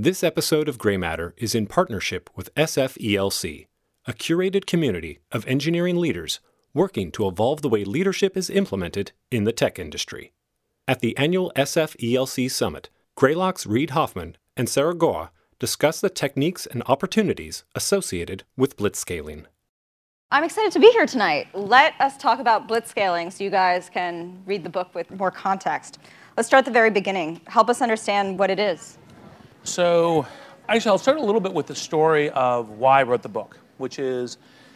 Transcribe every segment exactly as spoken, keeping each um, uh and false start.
This episode of Gray Matter is in partnership with S F E L C, a curated community of engineering leaders working to evolve the way leadership is implemented in the tech industry. At the annual S F E L C Summit, Greylock's Reid Hoffman and Sarah Goa discuss the techniques and opportunities associated with blitzscaling. I'm excited to be here tonight. Let us talk about blitzscaling so you guys can read the book with more context. Let's start at the very beginning. Help us understand what it is. So actually, I'll start a little bit with the story of why I wrote the book, which is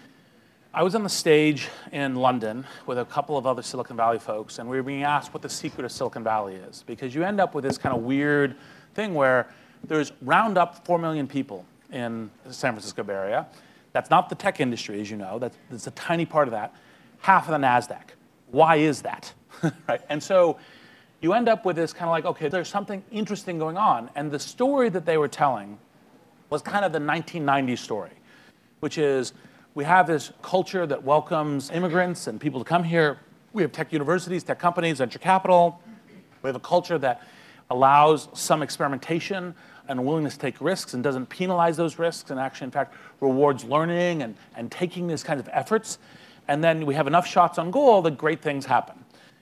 I was on the stage in London with a couple of other Silicon Valley folks, and we were being asked what the secret of Silicon Valley is, because you end up with this kind of weird thing where there's round up four million people in the San Francisco Bay Area. That's not the tech industry, as you know. That's, that's a tiny part of that. Half of the NASDAQ. Why is that? Right? And so you end up with this kind of like, okay, there's something interesting going on. And the story that they were telling was kind of the nineteen nineties story, which is we have this culture that welcomes immigrants and people to come here. We have tech universities, tech companies, venture capital. We have a culture that allows some experimentation and a willingness to take risks and doesn't penalize those risks and actually, in fact, rewards learning and, and taking these kinds of efforts. And then we have enough shots on goal that great things happen.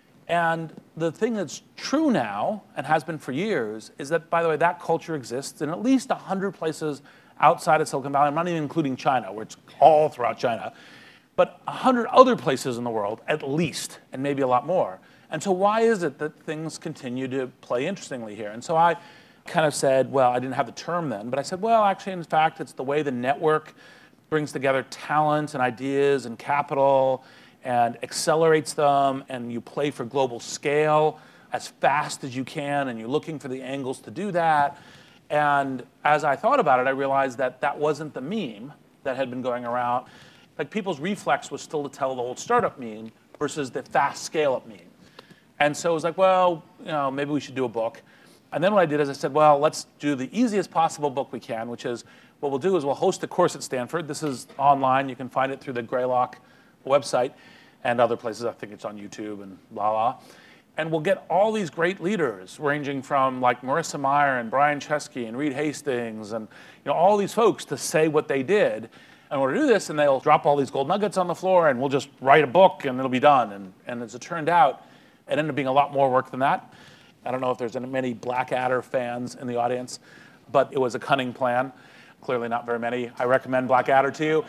And the thing that's true now, and has been for years, is that, by the way, that culture exists in at least one hundred places outside of Silicon Valley. I'm not even including China, where it's all throughout China, but one hundred other places in the world, at least, and maybe a lot more. And so why is it that things continue to play interestingly here? And so I kind of said, well, I didn't have the term then, but I said, well, actually, in fact, it's the way the network brings together talent and ideas and capital and accelerates them, and you play for global scale as fast as you can, and you're looking for the angles to do that. And as I thought about it, I realized that that wasn't the meme that had been going around. Like, people's reflex was still to tell the old startup meme versus the fast scale-up meme. And so it was like, well, you know, maybe we should do a book. And then what I did is I said, well, let's do the easiest possible book we can, which is what we'll do is we'll host a course at Stanford. This is online. You can find it through the Greylock website and other places. I think it's on YouTube and blah, blah. And we'll get all these great leaders, ranging from like Marissa Mayer and Brian Chesky and Reed Hastings and you know all these folks to say what they did. And we'll do this, and they'll drop all these gold nuggets on the floor, and we'll just write a book, and it'll be done. And, and as it turned out, it ended up being a lot more work than that. I don't know if there's many Blackadder fans in the audience, but it was a cunning plan. Clearly not very many. I recommend Blackadder to you.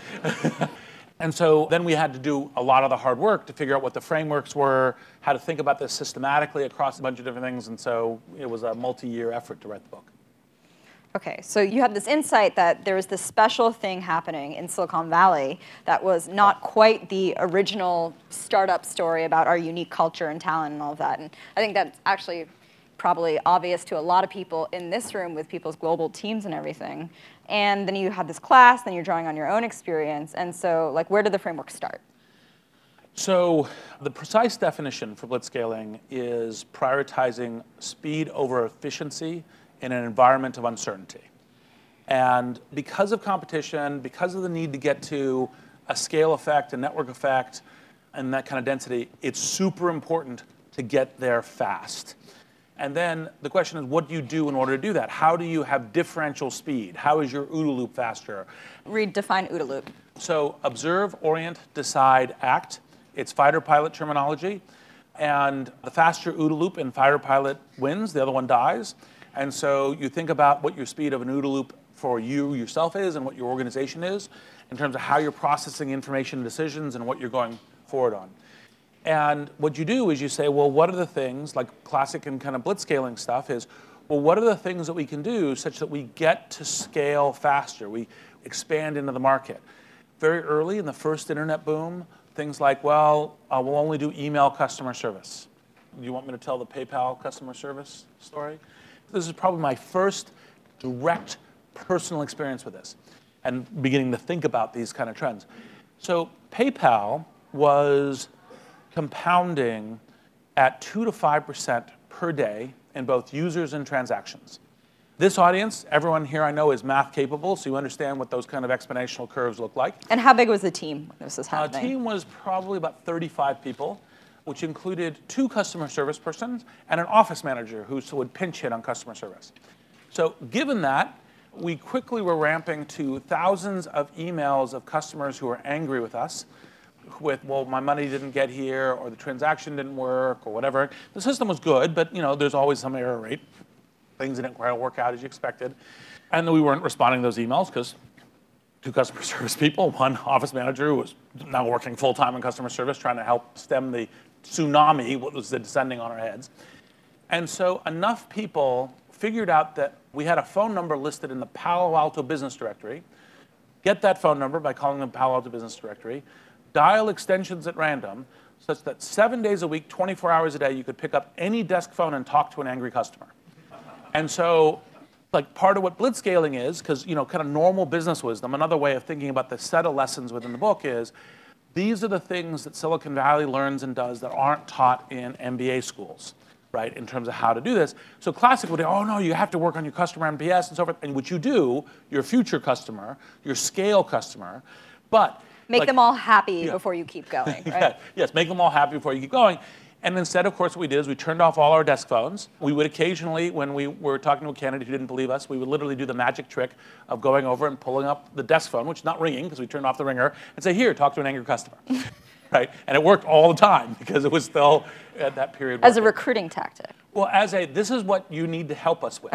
And so then we had to do a lot of the hard work to figure out what the frameworks were, how to think about this systematically across a bunch of different things. And so it was a multi-year effort to write the book. Okay, so you had this insight that there was this special thing happening in Silicon Valley that was not quite the original startup story about our unique culture and talent and all of that. And I think that's actually probably obvious to a lot of people in this room with people's global teams and everything. And then you had this class, then you're drawing on your own experience. And so, like, where did the framework start? So the precise definition for blitzscaling is prioritizing speed over efficiency in an environment of uncertainty. And because of competition, because of the need to get to a scale effect, a network effect, and that kind of density, it's super important to get there fast. And then the question is, what do you do in order to do that? How do you have differential speed? How is your OODA loop faster? Reid, define OODA loop. So observe, orient, decide, act. It's fighter pilot terminology. And the faster OODA loop in fighter pilot wins, the other one dies. And so you think about what your speed of an OODA loop for you yourself is and what your organization is in terms of how you're processing information and decisions and what you're going forward on. And what you do is you say, well, what are the things, like classic and kind of blitzscaling stuff is, well, what are the things that we can do such that we get to scale faster? We expand into the market. Very early in the first internet boom, things like, well, uh, we'll only do email customer service. Do you want me to tell the PayPal customer service story? This is probably my first direct personal experience with this and beginning to think about these kind of trends. So PayPal was compounding at two to five percent per day in both users and transactions. This audience, everyone here I know is math capable, so you understand what those kind of exponential curves look like. And how big was the team when this was happening? The team was probably about thirty-five people, which included two customer service persons and an office manager who would pinch hit on customer service. So given that, we quickly were ramping to thousands of emails of customers who were angry with us with, well, my money didn't get here, or the transaction didn't work, or whatever. The system was good, but you know, there's always some error rate. Things didn't quite work out as you expected. And we weren't responding to those emails because two customer service people, one office manager who was now working full-time in customer service, trying to help stem the tsunami, what was descending on our heads. And so enough people figured out that we had a phone number listed in the Palo Alto Business Directory. Get that phone number by calling the Palo Alto Business Directory. Dial extensions at random, such that seven days a week, twenty-four hours a day, you could pick up any desk phone and talk to an angry customer. And so, like, part of what blitzscaling is, because, you know, kind of normal business wisdom, another way of thinking about the set of lessons within the book is, these are the things that Silicon Valley learns and does that aren't taught in M B A schools, right, in terms of how to do this. So classic would be, oh no, you have to work on your customer N P S and so forth, and what you do, your future customer, your scale customer, but Make like, them all happy yeah. before you keep going, right? Yeah, yes, make them all happy before you keep going. And instead, of course, what we did is we turned off all our desk phones. We would occasionally, when we were talking to a candidate who didn't believe us, we would literally do the magic trick of going over and pulling up the desk phone, which is not ringing because we turned off the ringer, and say, here, talk to an angry customer. Right? And it worked all the time because it was still at that period. As working. a recruiting tactic. Well, as a, this is what you need to help us with,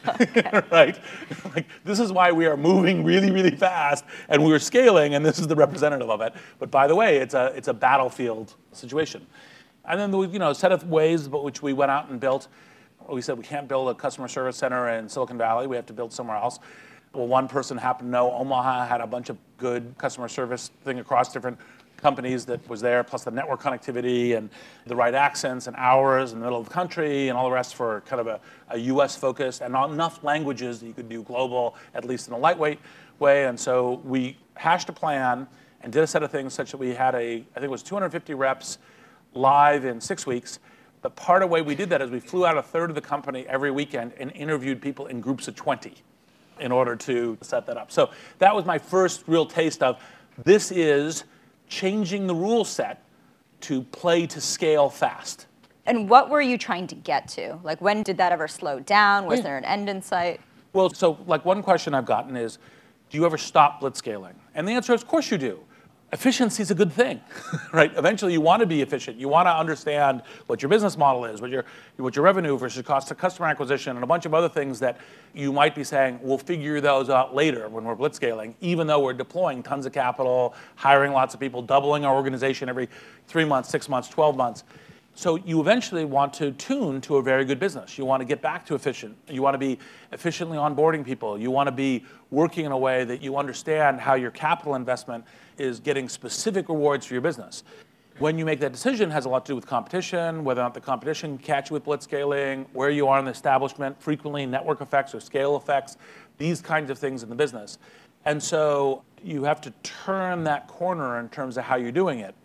right? Like, this is why we are moving really, really fast, and we are scaling, and this is the representative of it. But by the way, it's a, it's a battlefield situation. And then, you know, a set of ways by which we went out and built. We said we can't build a customer service center in Silicon Valley. We have to build somewhere else. Well, one person happened to know Omaha had a bunch of good customer service thing across different companies that was there, plus the network connectivity and the right accents and hours in the middle of the country and all the rest for kind of a, a U S focus and not enough languages that you could do global, at least in a lightweight way. And so we hashed a plan and did a set of things such that we had a, I think it was two hundred fifty reps live in six weeks. But part of the way we did that is we flew out a third of the company every weekend and interviewed people in groups of twenty in order to set that up. So that was my first real taste of this is changing the rule set to play to scale fast. And what were you trying to get to? Like, when did that ever slow down? Was Yeah. there an end in sight? Well, so like one question I've gotten is, do you ever stop blitzscaling? And the answer is, of course you do. Efficiency is a good thing, right? Eventually you want to be efficient. You want to understand what your business model is, what your, what your revenue versus cost of customer acquisition, and a bunch of other things that you might be saying, we'll figure those out later when we're blitzscaling, even though we're deploying tons of capital, hiring lots of people, doubling our organization every three months, six months, twelve months. So you eventually want to tune to a very good business. You want to get back to efficient. You want to be efficiently onboarding people. You want to be working in a way that you understand how your capital investment is getting specific rewards for your business. When you make that decision, it has a lot to do with competition, whether or not the competition can catch you with blitzscaling, where you are in the establishment, frequently network effects or scale effects, these kinds of things in the business. And so you have to turn that corner in terms of how you're doing it.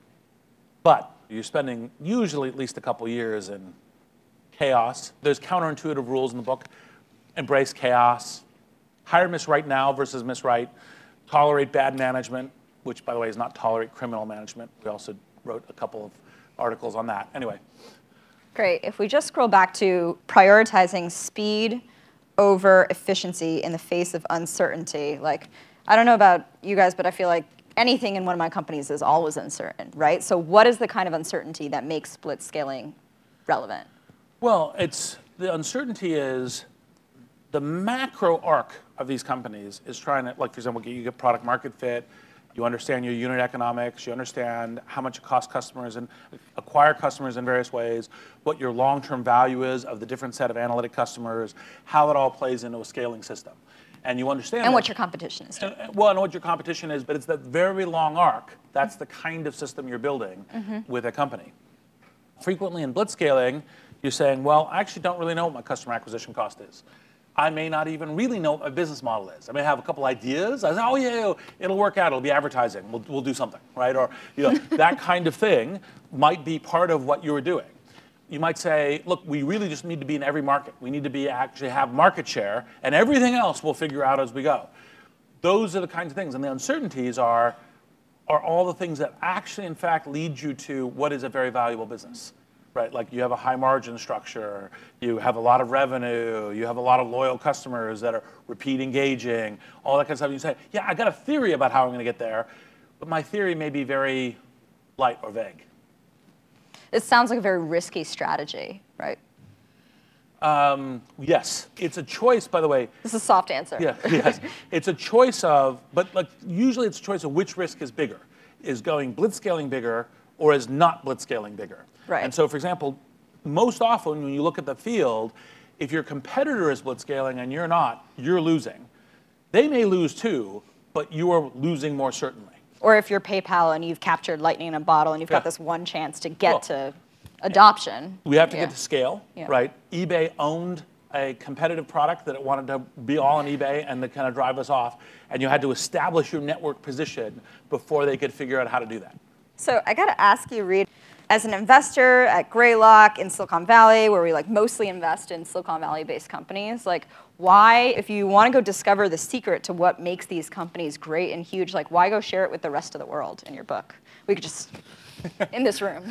But you're spending usually at least a couple years in chaos. There's counterintuitive rules in the book. Embrace chaos. Hire Miss Right now versus Miss Right. Tolerate bad management, which, by the way, is not tolerate criminal management. We also wrote a couple of articles on that. Anyway. Great. If we just scroll back to prioritizing speed over efficiency in the face of uncertainty, like, I don't know about you guys, but I feel like anything in one of my companies is always uncertain, right? So what is the kind of uncertainty that makes blitzscaling relevant? Well, it's, the uncertainty is the macro arc of these companies is trying to, like, for example, you get product market fit, you understand your unit economics, you understand how much it costs customers and acquire customers in various ways, what your long-term value is of the different set of analytic customers, how it all plays into a scaling system. And you understand And that. what your competition is doing. And, well, I know what your competition is, but it's that very long arc. That's the kind of system you're building mm-hmm. with a company. Frequently in blitzscaling, you're saying, well, I actually don't really know what my customer acquisition cost is. I may not even really know what my business model is. I may have a couple ideas. I say, oh yeah, it'll work out. It'll be advertising. We'll, we'll do something, right? Or you know, that kind of thing might be part of what you were doing. You might say, look, we really just need to be in every market. We need to be actually have market share, and everything else we'll figure out as we go. Those are the kinds of things, and the uncertainties are, are all the things that actually, in fact, lead you to what is a very valuable business. right? Like you have a high margin structure, you have a lot of revenue, you have a lot of loyal customers that are repeat engaging, all that kind of stuff. You say, yeah, I got a theory about how I'm going to get there, but my theory may be very light or vague. It sounds like a very risky strategy, right? Um, yes, it's a choice, by the way. This is a soft answer. Yeah, yes. It's a choice of, but like usually it's a choice of which risk is bigger. Is going blitzscaling bigger or is not blitzscaling bigger? Right. And so, for example, most often when you look at the field, if your competitor is blitzscaling and you're not, you're losing. They may lose too, but you are losing more certainly. Or if you're PayPal and you've captured lightning in a bottle and you've Yeah. got this one chance to get Well, to adoption. We have to Yeah. get to scale, Yeah. right? eBay owned a competitive product that it wanted to be all on eBay and to kind of drive us off. And you had to establish your network position before they could figure out how to do that. So I got to ask you, Reid, as an investor at Greylock in Silicon Valley, where we like mostly invest in Silicon Valley-based companies, like why, if you want to go discover the secret to what makes these companies great and huge, like why go share it with the rest of the world in your book? We could just, in this room.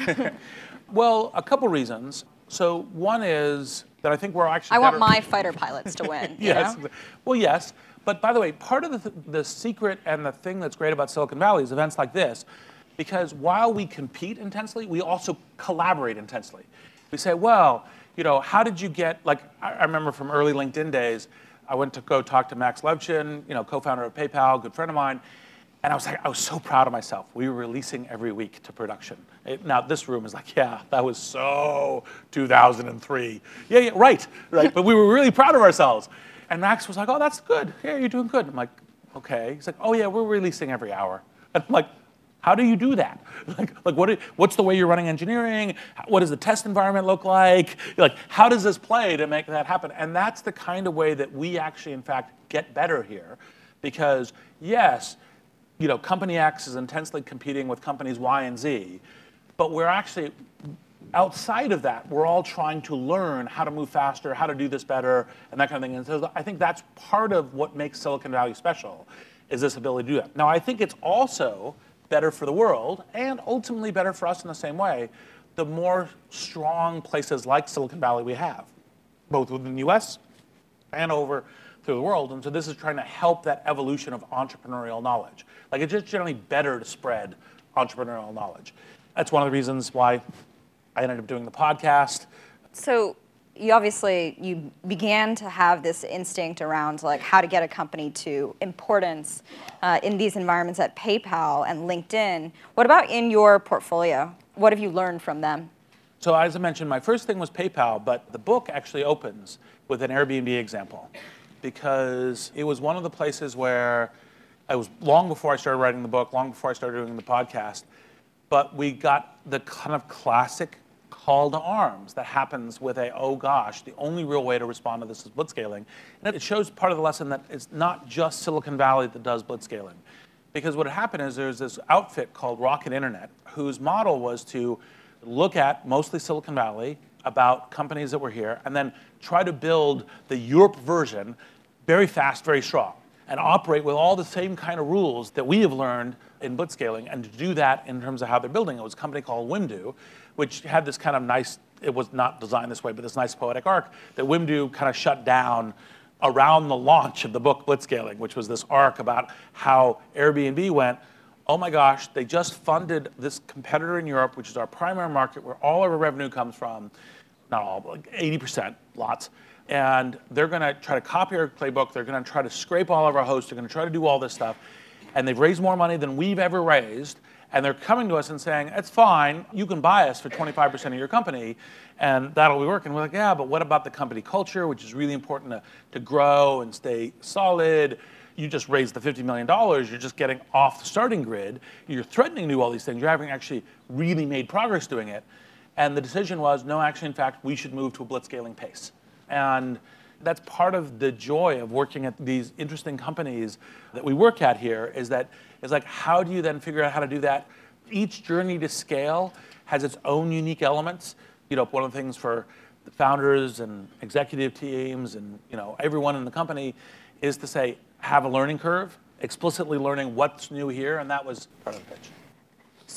Well, a couple reasons. So one is that I think we're actually I want better- my fighter pilots to win. you Yes. know? Well, yes. But by the way, part of the, th the secret and the thing that's great about Silicon Valley is events like this, because while we compete intensely, we also collaborate intensely. We say, well, you know, how did you get, like, I, I remember from early LinkedIn days, I went to go talk to Max Levchin, you know, co-founder of PayPal, good friend of mine, and I was like, I was so proud of myself. We were releasing every week to production. It, now this room is like, yeah, that was so two thousand three. Yeah, yeah, right, right. But we were really proud of ourselves. And Max was like, oh, that's good. Yeah, you're doing good. I'm like, okay. He's like, oh yeah, we're releasing every hour. And I'm like, how do you do that? Like, like what? Is, what's the way you're running engineering? What does the test environment look like? You're like, how does this play to make that happen? And that's the kind of way that we actually, in fact, get better here, because yes, you know, company X is intensely competing with companies Y and Z, but we're actually, outside of that, we're all trying to learn how to move faster, how to do this better, and that kind of thing. And so I think that's part of what makes Silicon Valley special, is this ability to do that. Now, I think it's also better for the world, and ultimately better for us in the same way, the more strong places like Silicon Valley we have, both within the U S and over through the world. And so this is trying to help that evolution of entrepreneurial knowledge. Like, it's just generally better to spread entrepreneurial knowledge. That's one of the reasons why I ended up doing the podcast. So you obviously, you began to have this instinct around like how to get a company to importance uh, in these environments at PayPal and LinkedIn. What about in your portfolio? What have you learned from them? So as I mentioned, my first thing was PayPal, but the book actually opens with an Airbnb example, because it was one of the places where I was long before I started writing the book, long before I started doing the podcast, but we got the kind of classic call to arms that happens with a, oh gosh, the only real way to respond to this is blitzscaling. And it shows part of the lesson that it's not just Silicon Valley that does blitzscaling. Because what had happened is there's this outfit called Rocket Internet, whose model was to look at mostly Silicon Valley, about companies that were here, and then try to build the Europe version very fast, very strong, and operate with all the same kind of rules that we have learned in blitzscaling, and to do that in terms of how they're building. It was a company called Wimdu, which had this kind of nice, it was not designed this way, but this nice poetic arc that Wimdu kind of shut down around the launch of the book Blitzscaling, which was this arc about how Airbnb went, oh my gosh, they just funded this competitor in Europe, which is our primary market where all of our revenue comes from, not all, but like eighty percent, lots. And they're going to try to copy our playbook. They're going to try to scrape all of our hosts. They're going to try to do all this stuff. And they've raised more money than we've ever raised. And they're coming to us and saying, it's fine, you can buy us for twenty-five percent of your company, and that'll be working. We're like, yeah, but what about the company culture, which is really important to, to grow and stay solid? You just raised the fifty million dollars, you're just getting off the starting grid. You're threatening to do all these things. You haven't actually really made progress doing it. And the decision was, no, actually, in fact, we should move to a blitzscaling pace. And that's part of the joy of working at these interesting companies that we work at here, is that is like, how do you then figure out how to do that? Each journey to scale has its own unique elements. You know, one of the things for the founders and executive teams and, you know, everyone in the company is to say, have a learning curve, explicitly learning what's new here, and that was part of the pitch.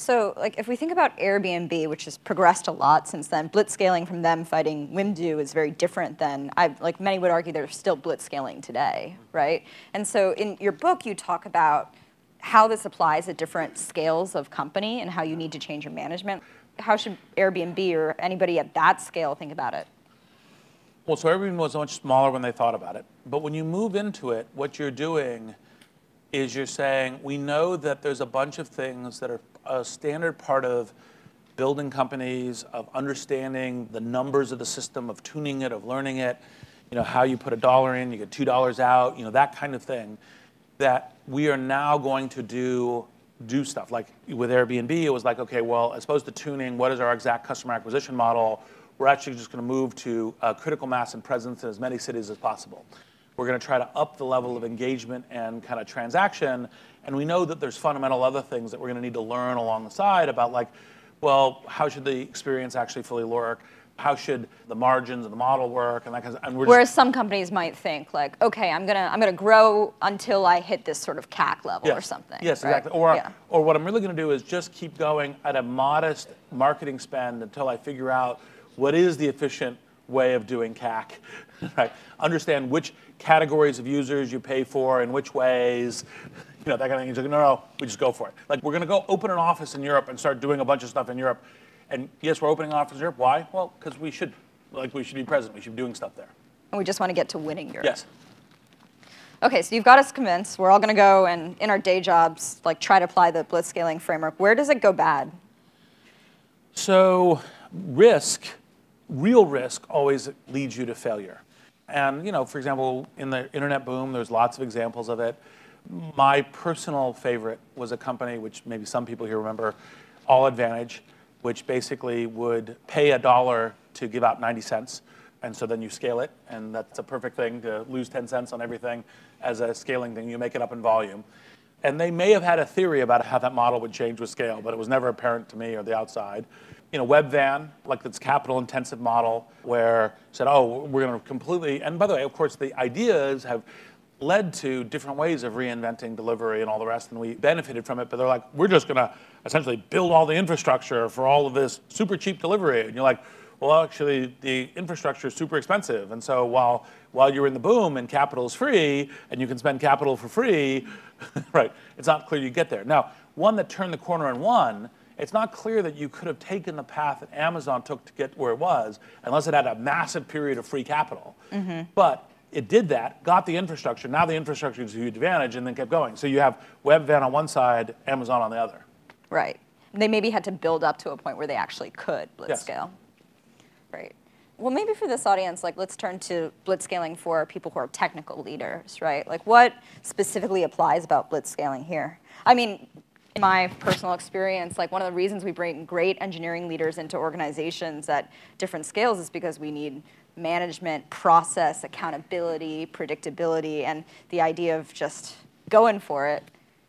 So, like, if we think about Airbnb, which has progressed a lot since then, blitzscaling from them fighting Wimdu is very different than, I, like, many would argue they're still blitzscaling today, right? And so in your book, you talk about how this applies at different scales of company and how you need to change your management. How should Airbnb or anybody at that scale think about it? Well, so Airbnb was much smaller when they thought about it. But when you move into it, what you're doing is you're saying, we know that there's a bunch of things that are a standard part of building companies, of understanding the numbers of the system, of tuning it, of learning it, you know, how you put a dollar in, you get two dollars out, you know, that kind of thing, that we are now going to do do stuff. Like with Airbnb, it was like, okay, well, as opposed to tuning, what is our exact customer acquisition model? We're actually just going to move to uh, critical mass and presence in as many cities as possible. We're going to try to up the level of engagement and kind of transaction. And we know that there's fundamental other things that we're going to need to learn along the side about, like, well, how should the experience actually fully work? How should the margins of the model work? And that kind of, and we're Whereas just, some companies might think, like, okay, I'm gonna I'm gonna grow until I hit this sort of C A C level yes, or something. Yes, right? exactly. Or, yeah. or what I'm really going to do is just keep going at a modest marketing spend until I figure out what is the efficient way of doing C A C, right? Understand which categories of users you pay for in which ways, you know, that kind of thing. He's like, no, no, we just go for it. Like, we're going to go open an office in Europe and start doing a bunch of stuff in Europe. And yes, we're opening an office in Europe. Why? Well, because we should, like, we should be present. We should be doing stuff there. And we just want to get to winning Europe. Yes. Okay, so you've got us convinced. We're all going to go and, in our day jobs, like, try to apply the blitzscaling framework. Where does it go bad? So risk, real risk, always leads you to failure. And, you know, for example, in the internet boom, there's lots of examples of it. My personal favorite was a company, which maybe some people here remember, All Advantage, which basically would pay a dollar to give out ninety cents. And so then you scale it, and that's a perfect thing to lose ten cents on everything as a scaling thing. You make it up in volume. And they may have had a theory about how that model would change with scale, but it was never apparent to me or the outside. You know, Webvan, like this capital-intensive model where said, oh, we're going to completely, and by the way, of course, the ideas have led to different ways of reinventing delivery and all the rest, and we benefited from it, but they're like, we're just going to essentially build all the infrastructure for all of this super cheap delivery. And you're like, well, actually, the infrastructure is super expensive, and so while, while you're in the boom and capital is free, and you can spend capital for free, right, it's not clear you get there. Now, one that turned the corner and won, it's not clear that you could have taken the path that Amazon took to get where it was unless it had a massive period of free capital. Mm-hmm. But it did that, got the infrastructure. Now the infrastructure is a huge advantage, and then kept going. So you have Webvan on one side, Amazon on the other. Right. They maybe had to build up to a point where they actually could blitzscale. Yes. Right. Well, maybe for this audience, like, let's turn to blitzscaling for people who are technical leaders, right? Like, what specifically applies about blitzscaling here? I mean, in my personal experience, like, one of the reasons we bring great engineering leaders into organizations at different scales is because we need management, process, accountability, predictability, and the idea of just going for it.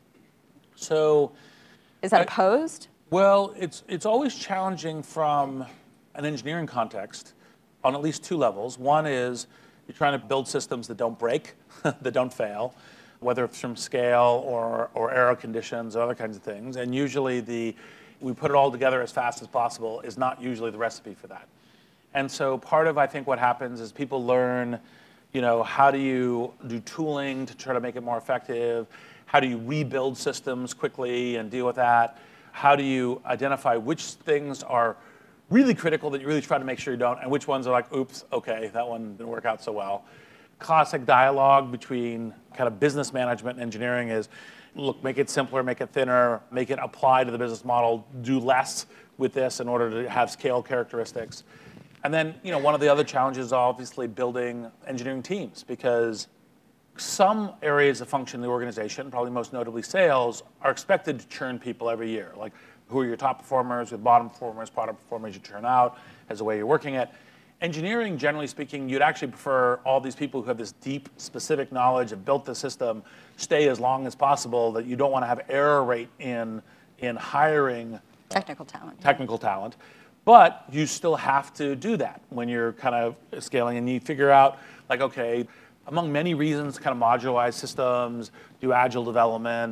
So, is that I, opposed? Well, it's it's always challenging from an engineering context on at least two levels. One is you're trying to build systems that don't break, that don't fail, whether it's from scale or, or error conditions or other kinds of things. And usually the, we put it all together as fast as possible is not usually the recipe for that. And so part of, I think, what happens is people learn, you know, how do you do tooling to try to make it more effective? How do you rebuild systems quickly and deal with that? How do you identify which things are really critical that you really try to make sure you don't, and which ones are like, oops, okay, that one didn't work out so well. Classic dialogue between kind of business management and engineering is, look, make it simpler, make it thinner, make it apply to the business model, do less with this in order to have scale characteristics. And then, you know, one of the other challenges is obviously building engineering teams, because some areas of function in the organization, probably most notably sales, are expected to churn people every year. Like, who are your top performers, with bottom performers, bottom performers you churn out as the way you're working it. Engineering, generally speaking, you'd actually prefer all these people who have this deep, specific knowledge, have built the system, stay as long as possible, that you don't want to have error rate in, in hiring technical talent. Technical yeah. talent. But you still have to do that when you're kind of scaling, and you figure out, like, okay, among many reasons, kind of modularize systems, do agile development,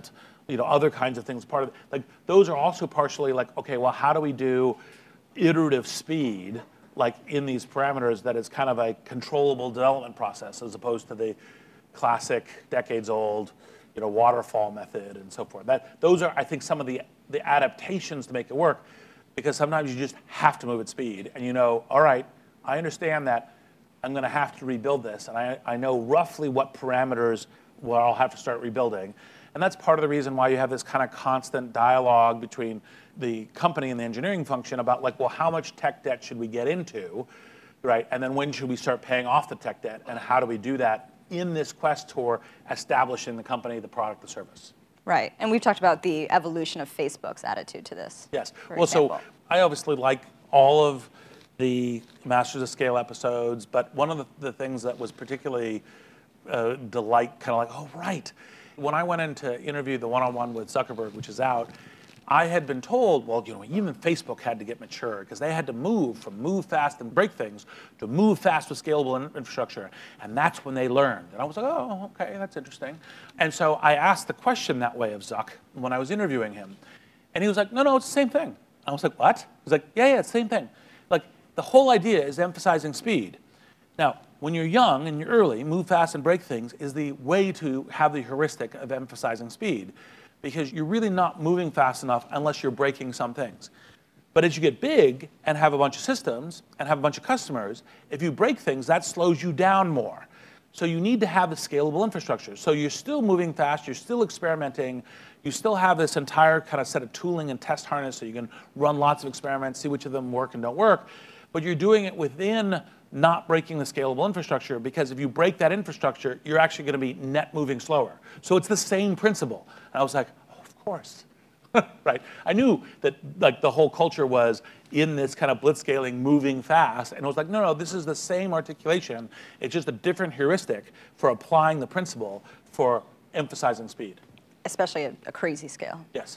you know, other kinds of things. Part of like those are also partially like, okay, well, how do we do iterative speed, like in these parameters that is kind of a controllable development process as opposed to the classic decades-old, you know, waterfall method and so forth. That those are, I think, some of the the adaptations to make it work, because sometimes you just have to move at speed, and you know, all right, I understand that I'm going to have to rebuild this, and I I know roughly what parameters where I'll have to start rebuilding, and that's part of the reason why you have this kind of constant dialogue between the company and the engineering function about like, well, how much tech debt should we get into, right? And then when should we start paying off the tech debt, and how do we do that in this quest toward establishing the company, the product, the service? Right, and we've talked about the evolution of Facebook's attitude to this. Yes, well, example. So I obviously like all of the Masters of Scale episodes, but one of the, the things that was particularly uh, delight, kind of like, oh, right. When I went in to interview the one-on-one with Zuckerberg, which is out, I had been told, well, you know, even Facebook had to get mature because they had to move from move fast and break things to move fast with scalable in infrastructure. And that's when they learned. And I was like, oh, okay, that's interesting. And so I asked the question that way of Zuck when I was interviewing him. And he was like, no, no, it's the same thing. I was like, what? He was like, yeah, yeah, it's the same thing. Like, the whole idea is emphasizing speed. Now, when you're young and you're early, move fast and break things is the way to have the heuristic of emphasizing speed, because you're really not moving fast enough unless you're breaking some things. But as you get big and have a bunch of systems and have a bunch of customers, if you break things, that slows you down more. So you need to have a scalable infrastructure. So you're still moving fast, you're still experimenting, you still have this entire kind of set of tooling and test harness so you can run lots of experiments, see which of them work and don't work, but you're doing it within not breaking the scalable infrastructure, because if you break that infrastructure, you're actually going to be net moving slower. So it's the same principle. And I was like, oh, of course. Right? I knew that like the whole culture was in this kind of blitzscaling, moving fast, and it was like, no, no, this is the same articulation. It's just a different heuristic for applying the principle for emphasizing speed. Especially at a crazy scale. Yes.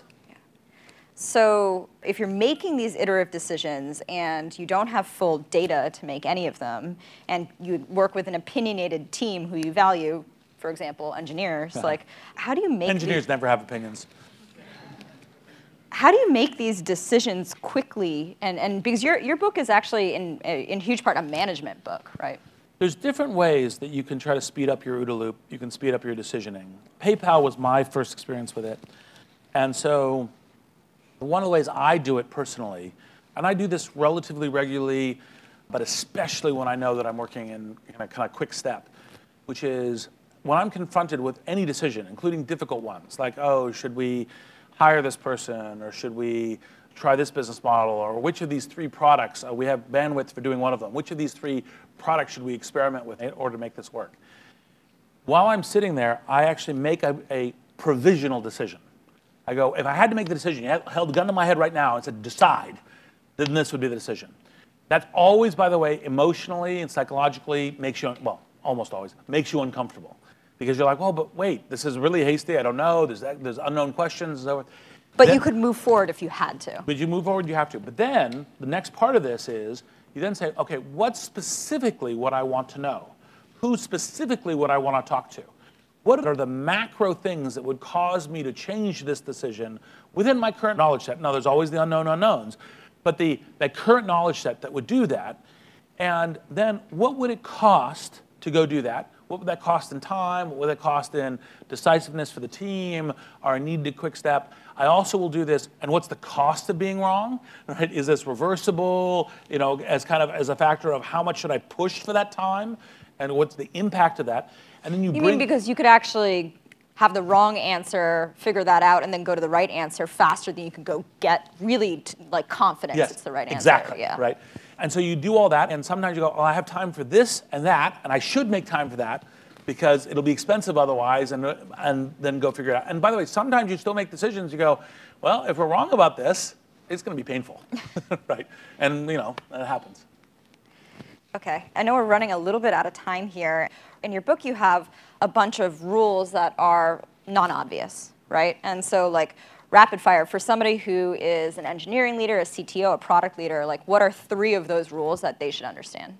So if you're making these iterative decisions and you don't have full data to make any of them, and you work with an opinionated team who you value, for example, engineers, uh-huh. like, how do you make Engineers these, never have opinions. How do you make these decisions quickly? And, and because your, your book is actually, in, in huge part, a management book, right? There's different ways that you can try to speed up your OODA loop. You can speed up your decisioning. PayPal was my first experience with it. And so one of the ways I do it personally, and I do this relatively regularly, but especially when I know that I'm working in, in a kind of quick step, which is when I'm confronted with any decision, including difficult ones, like, oh, should we hire this person, or should we try this business model, or which of these three products, uh, we have bandwidth for doing one of them, which of these three products should we experiment with in order to make this work? While I'm sitting there, I actually make a, a provisional decision. I go, if I had to make the decision, you held the gun to my head right now and said, decide, then this would be the decision. That always, by the way, emotionally and psychologically makes you, well, almost always, makes you uncomfortable. Because you're like, well, but wait, this is really hasty, I don't know, there's, there's unknown questions, and so forth. But then, you could move forward if you had to. But you move forward, you have to. But then, the next part of this is, you then say, okay, what's specifically what I want to know? Who specifically would I want to talk to? What are the macro things that would cause me to change this decision within my current knowledge set? Now, there's always the unknown unknowns, but the, that current knowledge set that would do that, and then what would it cost to go do that? What would that cost in time? What would that cost in decisiveness for the team, our need to quick step? I also will do this, and what's the cost of being wrong? Right? Is this reversible, you know, as kind of as a factor of how much should I push for that time, and what's the impact of that? And then you, you bring, mean because you could actually have the wrong answer, figure that out, and then go to the right answer faster than you could go get really t like confidence yes, it's the right answer. Exactly, yeah. right? And so you do all that, and sometimes you go, well, I have time for this and that, and I should make time for that because it'll be expensive otherwise, and, and then go figure it out. And by the way, sometimes you still make decisions, you go, well, if we're wrong about this, it's going to be painful, right? And, you know, that happens. Okay, I know we're running a little bit out of time here. In your book, you have a bunch of rules that are non-obvious, right? And so, like, rapid fire, for somebody who is an engineering leader, a C T O, a product leader, like, what are three of those rules that they should understand?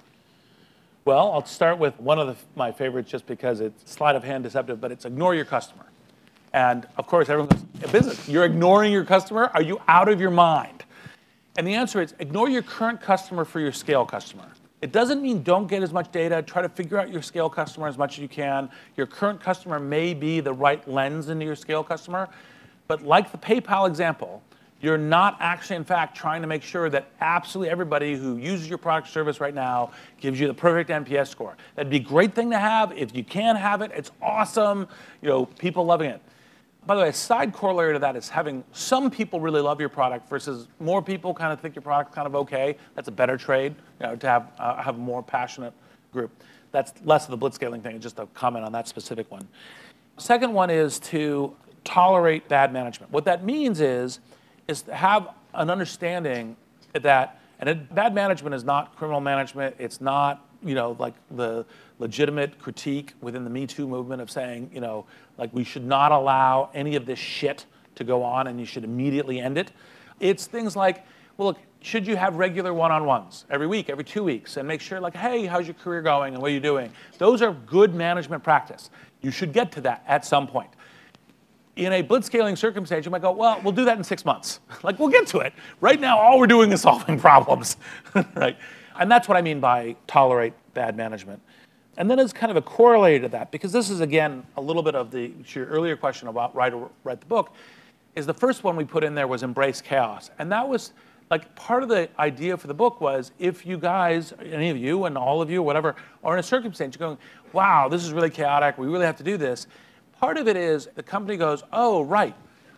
Well, I'll start with one of the, my favorites just because it's sleight of hand deceptive, but it's ignore your customer. And of course, everyone goes, business, you're ignoring your customer? Are you out of your mind? And the answer is, ignore your current customer for your scale customer. It doesn't mean don't get as much data. Try to figure out your scale customer as much as you can. Your current customer may be the right lens into your scale customer. But like the PayPal example, you're not actually, in fact, trying to make sure that absolutely everybody who uses your product or service right now gives you the perfect N P S score. That'd be a great thing to have. If you can have it, it's awesome. You know, people loving it. By the way, a side corollary to that is having some people really love your product versus more people kind of think your product's kind of okay. That's a better trade, you know, to have, uh, have a more passionate group. That's less of the blitzscaling thing, just a comment on that specific one. Second one is to tolerate bad management. What that means is, is to have an understanding that, and it, bad management is not criminal management. It's not, you know, like the legitimate critique within the Me Too movement of saying, you know, like we should not allow any of this shit to go on and you should immediately end it. It's things like, well, look, should you have regular one-on-ones every week, every two weeks, and make sure like, hey, how's your career going and what are you doing? Those are good management practice. You should get to that at some point. In a blitzscaling circumstance, you might go, well, we'll do that in six months. Like, we'll get to it. Right now, all we're doing is solving problems, right? And that's what I mean by tolerate bad management. And then it's kind of a corollary to that, because this is, again, a little bit of the, to your earlier question about write, write the book, is the first one we put in there was embrace chaos. And that was, like, part of the idea for the book was if you guys, any of you and all of you, whatever, are in a circumstance, you're going, wow, this is really chaotic, we really have to do this. Part of it is the company goes, oh, right,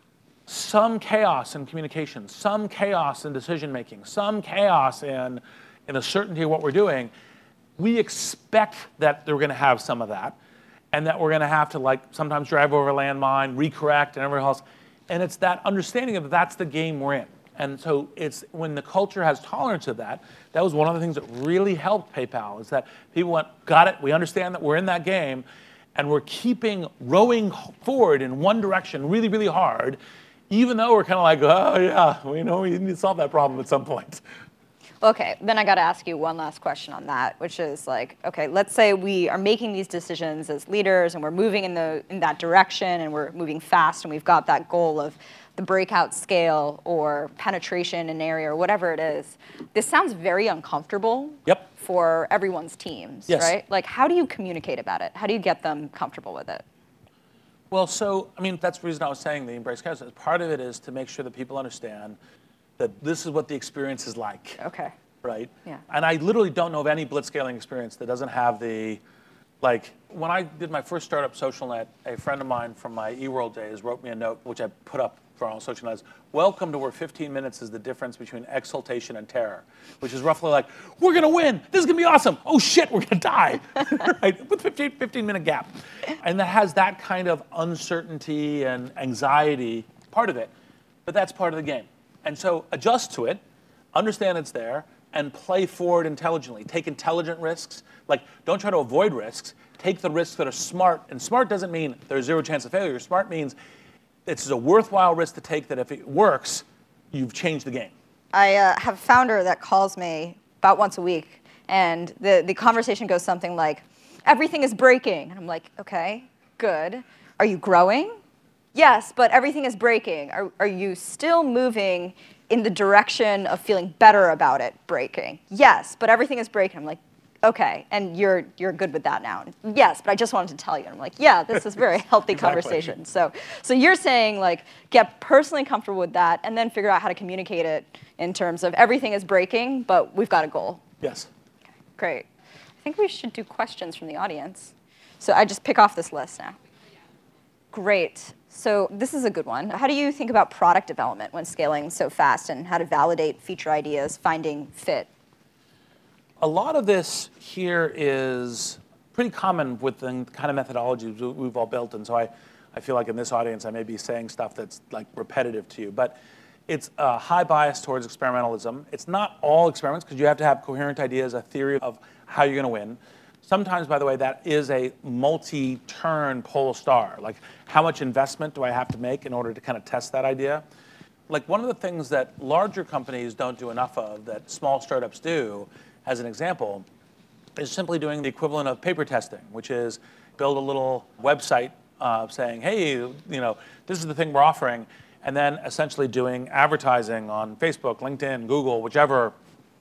some chaos in communication, some chaos in decision making, some chaos in, in the certainty of what we're doing. We expect that they're going to have some of that, and that we're going to have to like sometimes drive over a landmine, recorrect, and everything else. And it's that understanding of that's the game we're in. And so it's when the culture has tolerance of that, that was one of the things that really helped PayPal, is that people went, got it, we understand that we're in that game, and we're keeping rowing forward in one direction really, really hard, even though we're kind of like, oh, yeah, we know we need to solve that problem at some point. Okay, then I got to ask you one last question on that, which is like, okay, let's say we are making these decisions as leaders and we're moving in, the, in that direction and we're moving fast and we've got that goal of the breakout scale or penetration in an area or whatever it is. This sounds very uncomfortable. Yep. For everyone's teams, yes. Right? Like, how do you communicate about it? How do you get them comfortable with it? Well, so, I mean, that's the reason I was saying the embrace chaos. Part of it is to make sure that people understand that this is what the experience is like. Okay. Right? Yeah. And I literally don't know of any blitzscaling experience that doesn't have the, like, when I did my first startup, SocialNet, a friend of mine from my eWorld days wrote me a note, which I put up for all SocialNets. Welcome to where fifteen minutes is the difference between exultation and terror, which is roughly like, we're going to win. This is going to be awesome. Oh, shit, we're going to die. Right? With fifteen, fifteen minute gap. And that has that kind of uncertainty and anxiety part of it. But that's part of the game. And so adjust to it, understand it's there, and play forward intelligently. Take intelligent risks. Like, don't try to avoid risks. Take the risks that are smart. And smart doesn't mean there's zero chance of failure. Smart means it's a worthwhile risk to take that if it works, you've changed the game. I uh, have a founder that calls me about once a week, and the, the conversation goes something like, everything is breaking. And I'm like, okay, good. Are you growing? Yes, but everything is breaking. Are, are you still moving in the direction of feeling better about it breaking? Yes, but everything is breaking. I'm like, okay, and you're you're good with that now. Yes, but I just wanted to tell you. And I'm like, yeah, this is a very healthy Exactly. conversation. So, so you're saying like get personally comfortable with that, and then figure out how to communicate it in terms of everything is breaking, but we've got a goal. Yes. Okay, great. I think we should do questions from the audience. So I just pick off this list now. Great. So this is a good one. How do you think about product development when scaling so fast, and how to validate feature ideas, finding fit? A lot of this here is pretty common with the kind of methodologies we've all built, and so I, I feel like in this audience I may be saying stuff that's like repetitive to you, but it's a high bias towards experimentalism. It's not all experiments, because you have to have coherent ideas, a theory of how you're going to win. Sometimes, by the way, that is a multi-turn pole star. Like, how much investment do I have to make in order to kind of test that idea? Like, one of the things that larger companies don't do enough of that small startups do, as an example, is simply doing the equivalent of paper testing, which is build a little website uh, saying, hey, you know, this is the thing we're offering, and then essentially doing advertising on Facebook, LinkedIn, Google, whichever,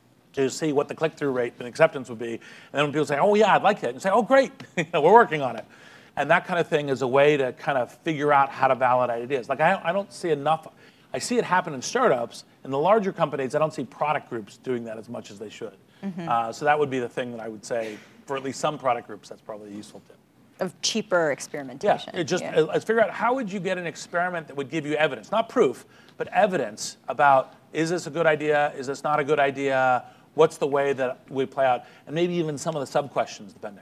to see what the click-through rate and acceptance would be. And then when people say, oh yeah, I'd like that, and say, oh great, we're working on it. And that kind of thing is a way to kind of figure out how to validate ideas. Like I, I don't see enough, I see it happen in startups. In the larger companies, I don't see product groups doing that as much as they should. Mm-hmm. uh, so that would be the thing that I would say, for at least some product groups, that's probably a useful tip. Of cheaper experimentation. Yeah, it just, yeah. let's figure out how would you get an experiment that would give you evidence, not proof, but evidence about, is this a good idea, is this not a good idea, what's the way that we play out, and maybe even some of the sub-questions depending.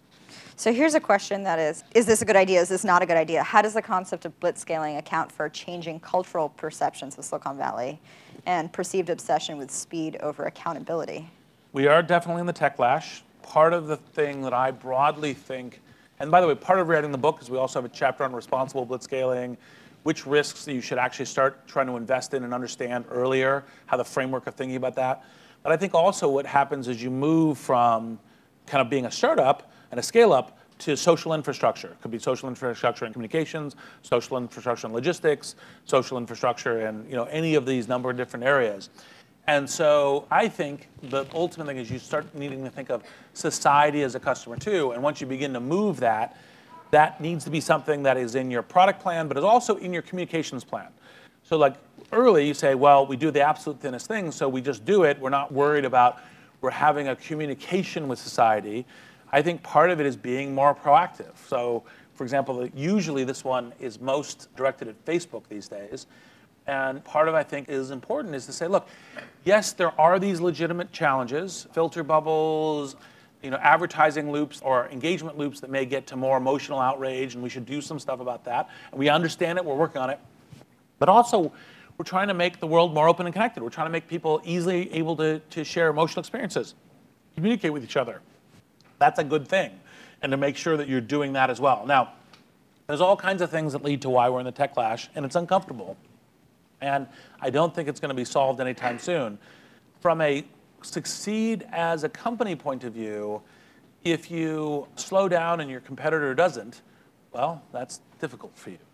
So here's a question that is, is this a good idea, is this not a good idea? How does the concept of blitzscaling account for changing cultural perceptions of Silicon Valley and perceived obsession with speed over accountability? We are definitely in the techlash. Part of the thing that I broadly think, and by the way, part of writing the book is we also have a chapter on responsible blitzscaling, which risks that you should actually start trying to invest in and understand earlier, how the framework of thinking about that. But I think also what happens is you move from kind of being a startup and a scale-up to social infrastructure. It could be social infrastructure in communications, social infrastructure in logistics, social infrastructure in you know, any of these number of different areas. And so I think the ultimate thing is you start needing to think of society as a customer too. And once you begin to move that, that needs to be something that is in your product plan, but is also in your communications plan. So like early you say, well, we do the absolute thinnest thing, so we just do it. We're not worried about, we're having a communication with society. I think part of it is being more proactive. So for example, usually this one is most directed at Facebook these days. And part of, I think, is important is to say, look, yes, there are these legitimate challenges, filter bubbles, you know, advertising loops or engagement loops that may get to more emotional outrage, and we should do some stuff about that. And we understand it, we're working on it. But also, we're trying to make the world more open and connected. We're trying to make people easily able to, to share emotional experiences, communicate with each other. That's a good thing. And to make sure that you're doing that as well. Now, there's all kinds of things that lead to why we're in the techlash, and it's uncomfortable. And I don't think it's going to be solved anytime soon. From a succeed as a company point of view, if you slow down and your competitor doesn't, well, that's difficult for you.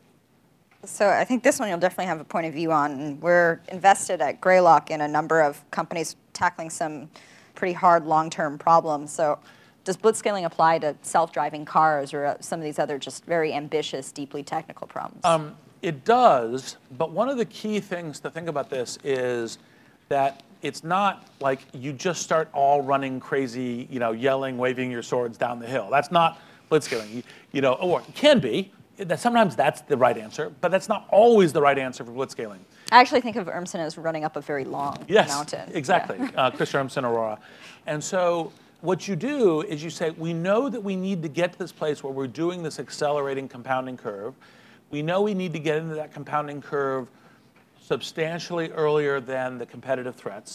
So I think this one you'll definitely have a point of view on. We're invested at Greylock in a number of companies tackling some pretty hard long-term problems. So does blitzscaling apply to self-driving cars or some of these other just very ambitious, deeply technical problems? Um, It does, but one of the key things to think about this is that it's not like you just start all running crazy, you know, yelling, waving your swords down the hill. That's not blitzscaling. You, you know, or it can be. That sometimes that's the right answer, but that's not always the right answer for blitzscaling. I actually think of Urmson as running up a very long yes, mountain. Exactly, yeah. uh, Chris Urmson, Aurora. And so what you do is you say, we know that we need to get to this place where we're doing this accelerating compounding curve. We know we need to get into that compounding curve substantially earlier than the competitive threats.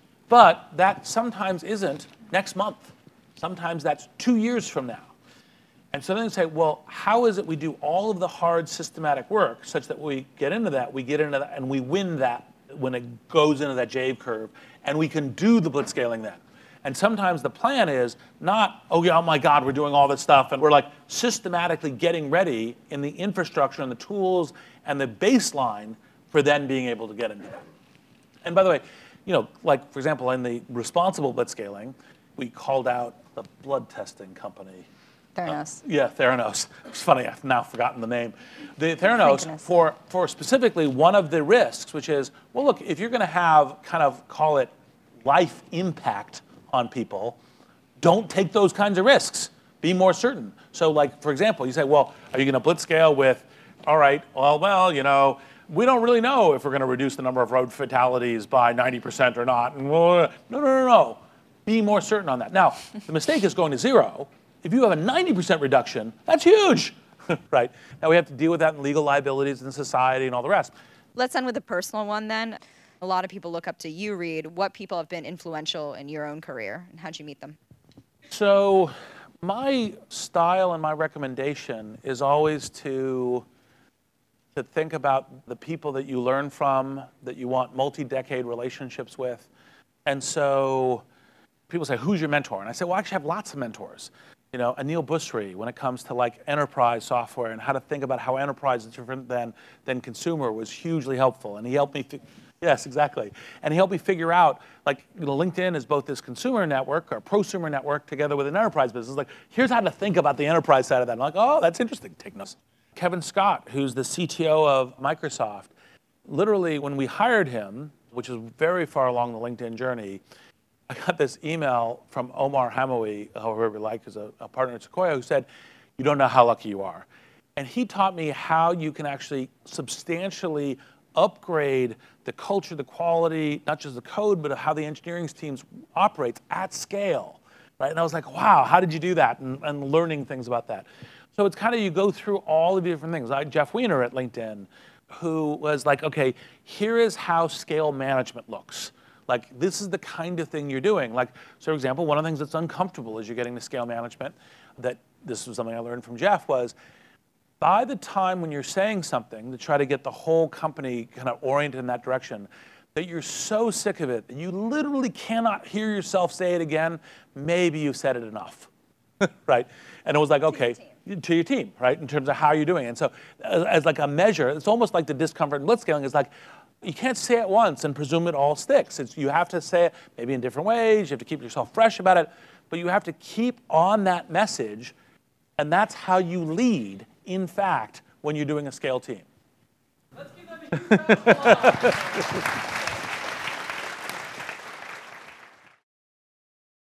But that sometimes isn't next month. Sometimes that's two years from now. And so then you say, well, how is it we do all of the hard systematic work such that we get into that, we get into that, and we win that when it goes into that J curve, and we can do the blitzscaling then. And sometimes the plan is not, oh yeah, oh my God, we're doing all this stuff, and we're like systematically getting ready in the infrastructure and the tools and the baseline for then being able to get into that. And by the way, you know, like for example, in the responsible blitzscaling, we called out the blood testing company. Theranos. Uh, yeah, Theranos. It's funny, I've now forgotten the name. The Theranos, for, for specifically one of the risks, which is, well, look, if you're going to have kind of, call it life impact on people, don't take those kinds of risks. Be more certain. So like, for example, you say, well, are you going to blitzscale with, all right, well, well, you know, we don't really know if we're going to reduce the number of road fatalities by ninety percent or not. And well, no, no, no, no. Be more certain on that. Now, the mistake is going to zero. If you have a ninety percent reduction, that's huge, right? Now we have to deal with that in legal liabilities in society and all the rest. Let's end with a personal one then. A lot of people look up to you, Reid. What people have been influential in your own career, and how'd you meet them? So my style and my recommendation is always to, to think about the people that you learn from, that you want multi-decade relationships with. And so people say, who's your mentor? And I say, well, I actually have lots of mentors. you know, Anil Busri, when it comes to like enterprise software and how to think about how enterprise is different than, than consumer, was hugely helpful. And he helped me, yes, exactly. And he helped me figure out, like, you know, LinkedIn is both this consumer network or prosumer network together with an enterprise business. Like, here's how to think about the enterprise side of that. I'm like, oh, that's interesting, take notes. Kevin Scott, who's the C T O of Microsoft, literally when we hired him, which is very far along the LinkedIn journey, I got this email from Omar Hamawi, however we like, who's a, a partner at Sequoia, who said, you don't know how lucky you are. And he taught me how you can actually substantially upgrade the culture, the quality, not just the code, but how the engineering teams operate at scale. Right? And I was like, wow, how did you do that? And, and learning things about that. So it's kind of, you go through all of the different things. I had Jeff Weiner at LinkedIn, who was like, okay, here is how scale management looks. Like, this is the kind of thing you're doing. Like, so for example, one of the things that's uncomfortable as you're getting to scale management, that this was something I learned from Jeff, was by the time when you're saying something to try to get the whole company kind of oriented in that direction, that you're so sick of it that you literally cannot hear yourself say it again, maybe you've said it enough, right? And it was like, okay, to your team, right, in terms of how you're doing it. And so as, as like a measure, it's almost like the discomfort and blitzscaling is like, you can't say it once and presume it all sticks. It's, you have to say it maybe in different ways. You have to keep yourself fresh about it. But you have to keep on that message. And that's how you lead, in fact, when you're doing a scale team. Let's give them a huge round of applause.